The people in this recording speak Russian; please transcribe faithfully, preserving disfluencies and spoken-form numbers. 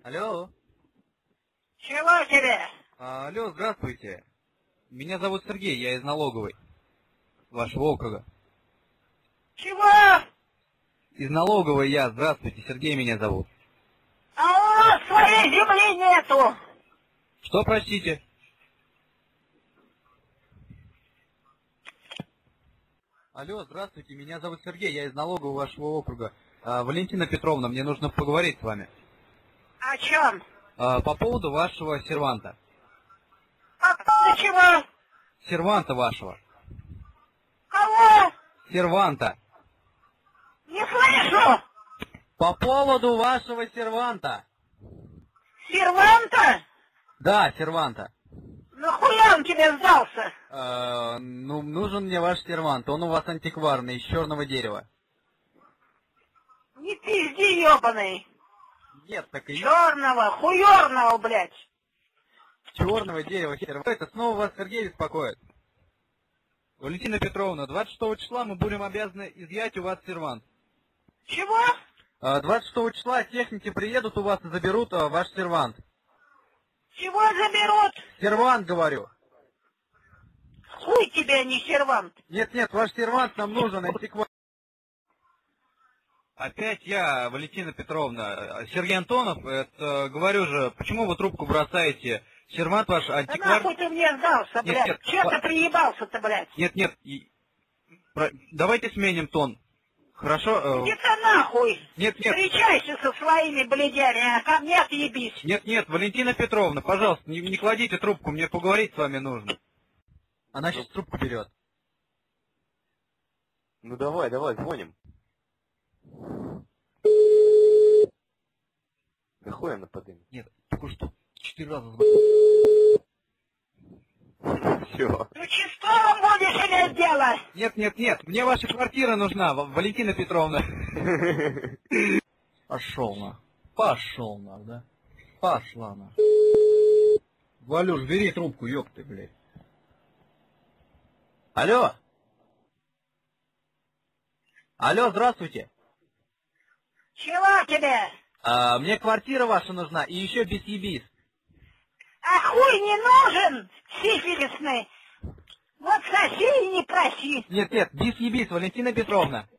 Алло. Чего тебе? А, алло, здравствуйте. Меня зовут Сергей, я из налоговой. Вашего округа. Чего? Из налоговой я, здравствуйте, Сергей меня зовут. А у нас своей земли нету. Что, простите? Алло, здравствуйте, меня зовут Сергей, я из налоговой вашего округа. А, Валентина Петровна, мне нужно поговорить с вами. О чем? А, по поводу вашего серванта. А поводу чего? Серванта вашего. Кого? Серванта. Не слышу. По поводу вашего серванта. Серванта? Да, серванта. Нахуя он тебе сдался? Э, ну, нужен мне ваш сервант. Он у вас антикварный, из черного дерева. Не пизди, ебаный. Нет, так и есть. Черного, хуерного, блядь. Черного дерева сервант. Это снова вас Сергей беспокоит. Валентина Петровна, двадцать шестого числа мы будем обязаны изъять у вас сервант. Чего? Э, двадцать шестого числа техники приедут у вас и заберут э, ваш сервант. Чего заберут? Сервант, говорю. Хуй тебе, а не сервант. Нет, нет, ваш сервант нам нужен, антиквар. Опять я, Валентина Петровна. Сергей Антонов, это, говорю же, почему вы трубку бросаете? Сервант ваш Да антиквар... нахуй ты мне сдался, Нет, блядь. нет, Че по- ты приебался-то, блядь? Нет, нет, и- про- давайте сменим тон. Хорошо? э, Иди ты нахуй. Нет, нет, Встречайся со своими блядями, а ко мне отъебись. нет, нет, Валентина Петровна, пожалуйста, не, не кладите трубку, мне поговорить с вами нужно. Она сейчас трубку берет. Ну давай, давай, звоним. Да хуй она подымет. Нет, только что четыре раза звонил. Все. Ну чистовым будешь иметь дело? Нет, нет, нет, мне ваша квартира нужна, Ва- Валентина Петровна. Пошел на. Пошел на, да? Пошла на. Валюш, бери трубку, ёпты, блядь. Алло. Алло, здравствуйте. Чего тебе? А, мне квартира ваша нужна и еще без ебис. А хуй не нужен, сифилисный. Вот соси и не проси. Нет, нет, без ебис, Валентина Петровна.